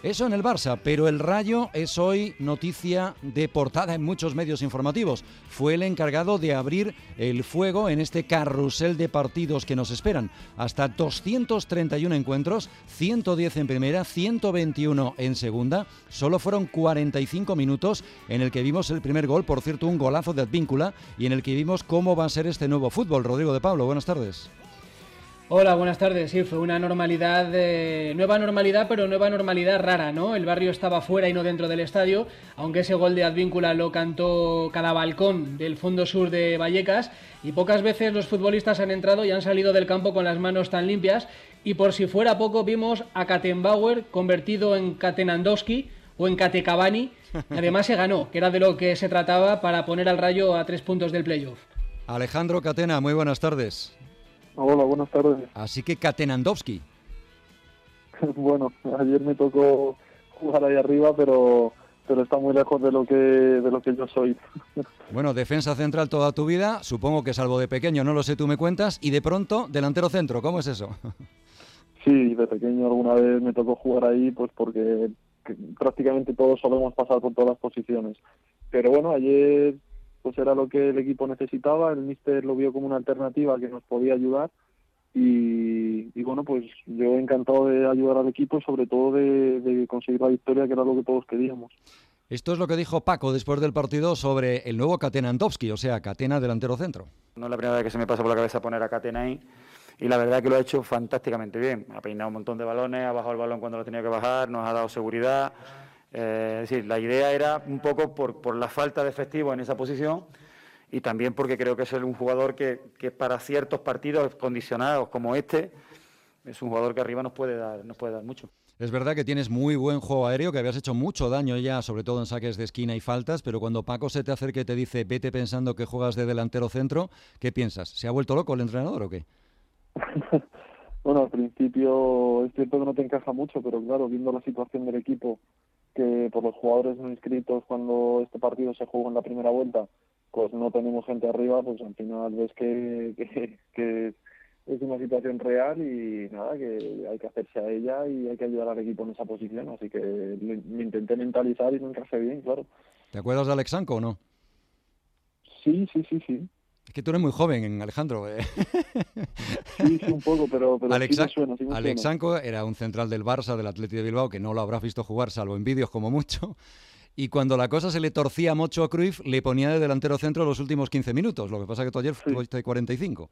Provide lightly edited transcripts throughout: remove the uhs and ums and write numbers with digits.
Eso en el Barça, pero el Rayo es hoy noticia de portada en muchos medios informativos. Fue el encargado de abrir el fuego en este carrusel de partidos que nos esperan. Hasta 231 encuentros, 110 en primera, 121 en segunda. Solo fueron 45 minutos en el que vimos el primer gol, por cierto, un golazo de Advíncula, y en el que vimos cómo va a ser este nuevo fútbol. Rodrigo de Pablo, buenas tardes. Hola, buenas tardes. Sí, fue una normalidad, nueva normalidad, pero nueva normalidad rara, ¿no? El barrio estaba fuera y no dentro del estadio, aunque ese gol de Advíncula lo cantó cada balcón del fondo sur de Vallecas, y pocas veces los futbolistas han entrado y han salido del campo con las manos tan limpias, y por si fuera poco vimos a Kattenbauer convertido en Katenandowski o en Katecabani. Además se ganó, que era de lo que se trataba, para poner al Rayo a 3 puntos del playoff. Alejandro Catena, muy buenas tardes. Hola, buenas tardes. Así que Katenandowski. Bueno, ayer me tocó jugar ahí arriba, pero está muy lejos de lo que yo soy. Bueno, defensa central toda tu vida, supongo que salvo de pequeño, no lo sé, tú me cuentas, y de pronto delantero centro, ¿cómo es eso? Sí, de pequeño alguna vez me tocó jugar ahí, pues porque prácticamente todos solemos pasar por todas las posiciones. Pero bueno, ayer pues era lo que el equipo necesitaba, el míster lo vio como una alternativa que nos podía ayudar y bueno, pues yo encantado de ayudar al equipo y sobre todo de conseguir la victoria, que era lo que todos queríamos. Esto es lo que dijo Paco después del partido sobre el nuevo Katenandowski, o sea, Catena delantero centro. No es la primera vez que se me pasa por la cabeza poner a Catena ahí, y la verdad que lo ha hecho fantásticamente bien. Ha peinado un montón de balones, ha bajado el balón cuando lo tenía que bajar, nos ha dado seguridad. Es decir, la idea era un poco por la falta de efectivo en esa posición, y también porque creo que es un jugador que para ciertos partidos condicionados como este, es un jugador que arriba nos puede dar mucho. Es verdad que tienes muy buen juego aéreo, que habías hecho mucho daño ya, sobre todo en saques de esquina y faltas, pero cuando Paco se te acerca y te dice vete pensando que juegas de delantero centro, ¿qué piensas? ¿Se ha vuelto loco el entrenador o qué? Bueno, al principio es cierto que no te encaja mucho, pero claro, viendo la situación del equipo, que por los jugadores no inscritos cuando este partido se jugó en la primera vuelta, pues no tenemos gente arriba, pues al final ves que es una situación real y nada, que hay que hacerse a ella y hay que ayudar al equipo en esa posición, así que me intenté mentalizar y me encajé bien, claro. ¿Te acuerdas de Alexanko o no? Sí. Es que tú eres muy joven, Alejandro. Sí, un poco, pero sí me suena. Alexanko era un central del Barça, del Athletic de Bilbao, que no lo habrás visto jugar, salvo en vídeos como mucho. Y cuando la cosa se le torcía mucho a Cruyff, le ponía de delantero centro los últimos 15 minutos. Lo que pasa que tú ayer fuiste 45.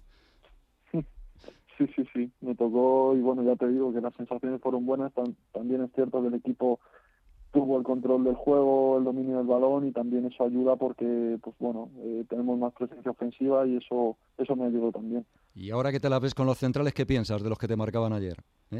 Sí, me tocó y bueno, ya te digo que las sensaciones fueron buenas. También es cierto que el equipo tuvo el control del juego, el dominio del balón y también eso ayuda porque, pues bueno, tenemos más presencia ofensiva y eso me ayudó también. Y ahora que te la ves con los centrales, ¿qué piensas de los que te marcaban ayer?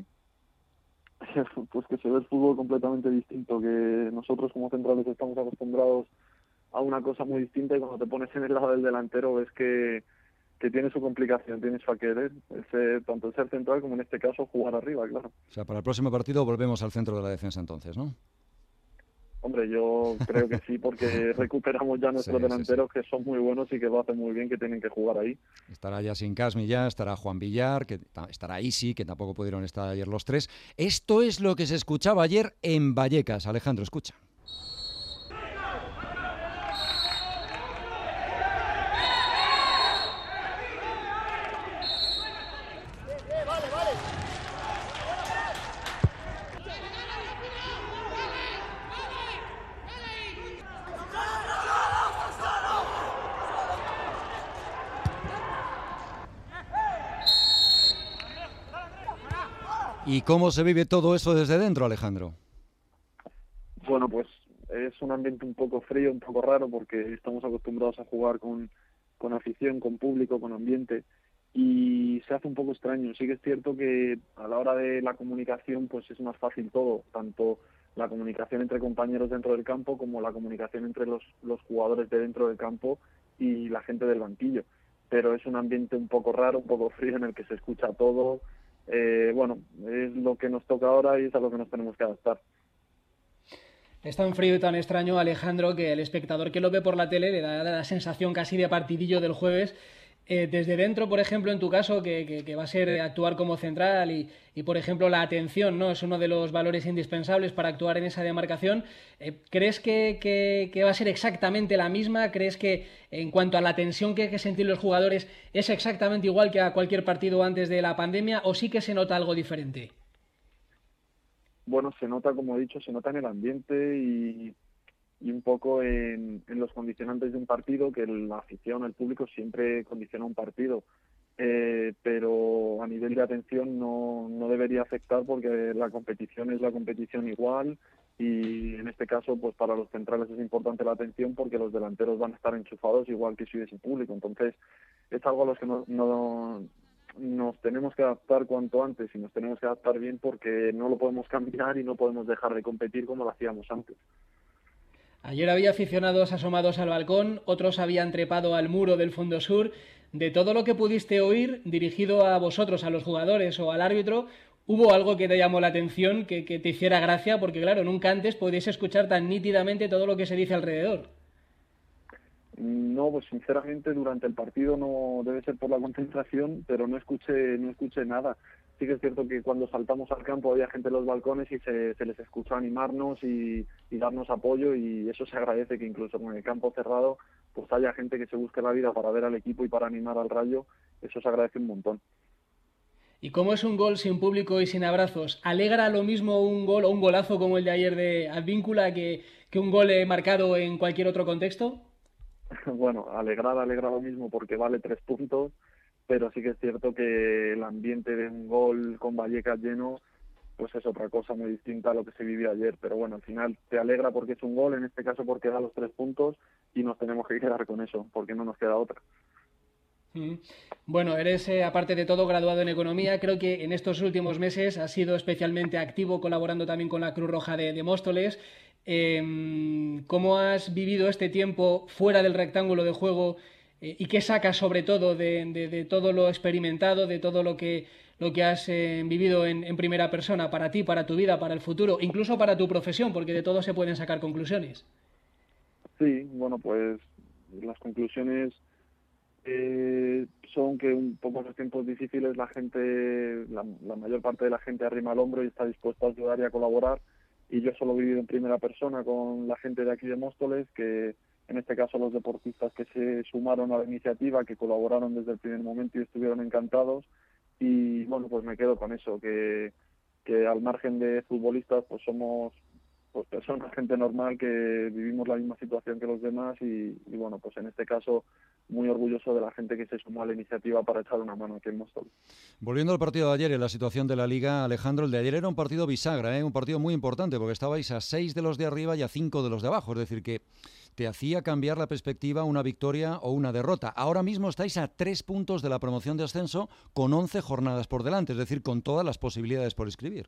Pues que se ve el fútbol completamente distinto, que nosotros como centrales estamos acostumbrados a una cosa muy distinta y cuando te pones en el lado del delantero ves que tiene su complicación, tiene su aquel, tanto el ser central como en este caso jugar arriba, claro. O sea, para el próximo partido volvemos al centro de la defensa entonces, ¿no? Hombre, yo creo que sí, porque recuperamos ya nuestros delanteros que son muy buenos y que lo hacen muy bien, que tienen que jugar ahí. Estará Yasin Kasmi ya, estará Juan Villar, que estará Isi, que tampoco pudieron estar ayer los tres. Esto es lo que se escuchaba ayer en Vallecas. Alejandro, escucha. ¿Y cómo se vive todo eso desde dentro, Alejandro? Bueno, pues es un ambiente un poco frío, un poco raro, porque estamos acostumbrados a jugar con afición, con público, con ambiente, y se hace un poco extraño. Sí que es cierto que a la hora de la comunicación pues es más fácil todo, tanto la comunicación entre compañeros dentro del campo como la comunicación entre los jugadores de dentro del campo y la gente del banquillo. Pero es un ambiente un poco raro, un poco frío, en el que se escucha todo. Bueno, es lo que nos toca ahora y es a lo que nos tenemos que adaptar. Es tan frío y tan extraño, Alejandro, que el espectador que lo ve por la tele le da la sensación casi de partidillo del jueves, Desde dentro, por ejemplo, en tu caso, que va a ser actuar como central y, por ejemplo, la atención, ¿no? Es uno de los valores indispensables para actuar en esa demarcación. ¿Crees que va a ser exactamente la misma? ¿Crees que en cuanto a la tensión que sentir los jugadores es exactamente igual que a cualquier partido antes de la pandemia o sí que se nota algo diferente? Bueno, se nota, como he dicho, se nota en el ambiente y un poco en los condicionantes de un partido, que la afición, el público siempre condiciona un partido, pero a nivel de atención no debería afectar porque la competición es la competición igual y en este caso pues para los centrales es importante la atención porque los delanteros van a estar enchufados igual que si hubiese público, entonces es algo a los que nos tenemos que adaptar cuanto antes y nos tenemos que adaptar bien porque no lo podemos cambiar y no podemos dejar de competir como lo hacíamos antes. Ayer había aficionados asomados al balcón, otros habían trepado al muro del fondo sur. De todo lo que pudiste oír, dirigido a vosotros, a los jugadores o al árbitro, ¿hubo algo que te llamó la atención, que te hiciera gracia? Porque claro, nunca antes podéis escuchar tan nítidamente todo lo que se dice alrededor. No, pues sinceramente durante el partido no debe ser por la concentración, pero no escuché nada. Sí que es cierto que cuando saltamos al campo había gente en los balcones y se les escuchó animarnos y darnos apoyo y eso se agradece que incluso con el campo cerrado pues haya gente que se busque la vida para ver al equipo y para animar al Rayo, eso se agradece un montón. ¿Y cómo es un gol sin público y sin abrazos? ¿Alegra lo mismo un gol o un golazo como el de ayer de Advíncula que un gol marcado en cualquier otro contexto? Bueno, alegra lo mismo porque vale 3 puntos, pero sí que es cierto que el ambiente de un gol con Vallecas lleno pues es otra cosa muy distinta a lo que se vivió ayer, pero bueno, al final te alegra porque es un gol, en este caso porque da los 3 puntos y nos tenemos que quedar con eso, porque no nos queda otra. Bueno, eres, aparte de todo, graduado en Economía. Creo que en estos últimos meses has sido especialmente activo colaborando también con la Cruz Roja de Móstoles. ¿Cómo has vivido este tiempo fuera del rectángulo de juego y qué sacas sobre todo de todo lo experimentado, de todo lo que has vivido en primera persona para ti, para tu vida, para el futuro, incluso para tu profesión, porque de todo se pueden sacar conclusiones? Sí, bueno, pues las conclusiones son que un poco en los tiempos difíciles la gente, la mayor parte de la gente arrima el hombro y está dispuesta a ayudar y a colaborar y yo solo he vivido en primera persona con la gente de aquí de Móstoles, que en este caso los deportistas que se sumaron a la iniciativa, que colaboraron desde el primer momento y estuvieron encantados y bueno, pues me quedo con eso, que al margen de futbolistas pues somos pues personas, gente normal que vivimos la misma situación que los demás y bueno, pues en este caso muy orgulloso de la gente que se sumó a la iniciativa para echar una mano aquí en Móstoles. Volviendo al partido de ayer, en la situación de la Liga, Alejandro, el de ayer era un partido bisagra, un partido muy importante porque estabais a 6 de los de arriba y a 5 de los de abajo, es decir que te hacía cambiar la perspectiva una victoria o una derrota. Ahora mismo estáis a 3 puntos de la promoción de ascenso con 11 jornadas por delante, es decir, con todas las posibilidades por escribir.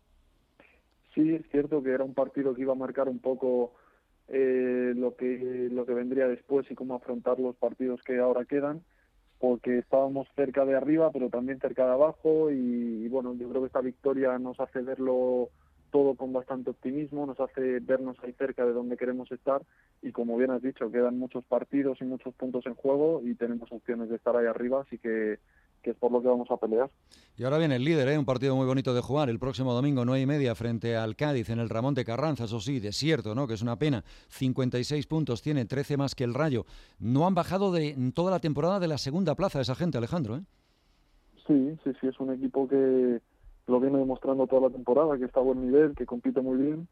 Sí, es cierto que era un partido que iba a marcar un poco lo que vendría después y cómo afrontar los partidos que ahora quedan, porque estábamos cerca de arriba, pero también cerca de abajo y bueno, yo creo que esta victoria nos hace verlo todo con bastante optimismo, nos hace vernos ahí cerca de donde queremos estar y como bien has dicho, quedan muchos partidos y muchos puntos en juego y tenemos opciones de estar ahí arriba, así que es por lo que vamos a pelear. Y ahora viene el líder, un partido muy bonito de jugar, el próximo domingo 9:30 frente al Cádiz en el Ramón de Carranza, eso sí, desierto, ¿no? Que es una pena, 56 puntos tiene, 13 más que el Rayo. No han bajado en toda la temporada de la segunda plaza esa gente, Alejandro, ¿eh? Sí, es un equipo que lo viene demostrando toda la temporada, que está a buen nivel, que compite muy bien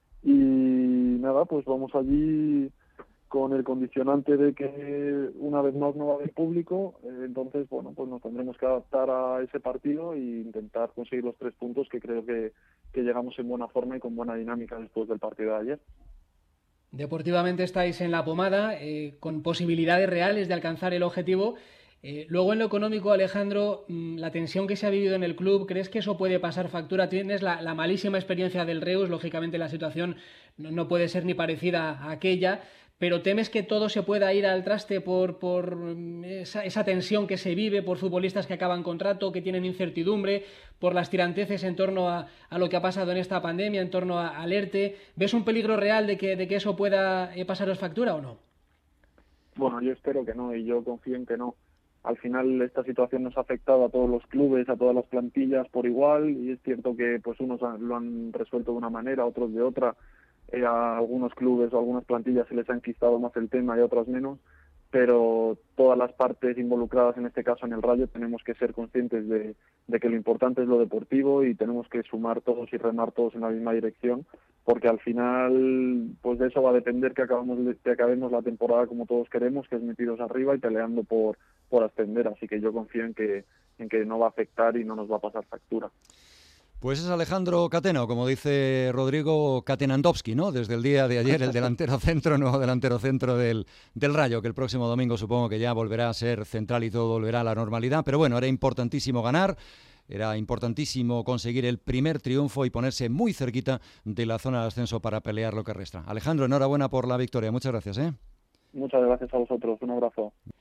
y nada, pues vamos allí con el condicionante de que una vez más no va a haber público, entonces bueno, pues nos tendremos que adaptar a ese partido e intentar conseguir los 3 puntos que creo que llegamos en buena forma y con buena dinámica después del partido de ayer. Deportivamente estáis en la pomada, con posibilidades reales de alcanzar el objetivo. Luego en lo económico, Alejandro, la tensión que se ha vivido en el club, ¿crees que eso puede pasar factura? Tienes la malísima experiencia del Reus, lógicamente la situación no puede ser ni parecida a aquella, pero ¿temes que todo se pueda ir al traste por esa tensión que se vive, por futbolistas que acaban contrato, que tienen incertidumbre, por las tiranteces en torno a lo que ha pasado en esta pandemia, en torno al ERTE? ¿Ves un peligro real de que eso pueda pasaros factura o no? Bueno, yo espero que no y yo confío en que no. al final esta situación nos ha afectado a todos los clubes, a todas las plantillas por igual, y es cierto que pues unos lo han resuelto de una manera, otros de otra. A algunos clubes o algunas plantillas se les ha enquistado más el tema y a otras menos, pero todas las partes involucradas, en este caso en el Rayo, tenemos que ser conscientes de que lo importante es lo deportivo y tenemos que sumar todos y remar todos en la misma dirección, porque al final pues de eso va a depender que acabemos la temporada como todos queremos, que es metidos arriba y peleando por ascender, así que yo confío en que no va a afectar y no nos va a pasar factura. Pues es Alejandro Catena, o como dice Rodrigo, Catenandowski, ¿no? Desde el día de ayer, el delantero centro, nuevo delantero centro del Rayo, que el próximo domingo supongo que ya volverá a ser central y todo volverá a la normalidad. Pero bueno, era importantísimo ganar, era importantísimo conseguir el primer triunfo y ponerse muy cerquita de la zona de ascenso para pelear lo que resta. Alejandro, enhorabuena por la victoria. Muchas gracias, ¿eh? Muchas gracias a vosotros. Un abrazo.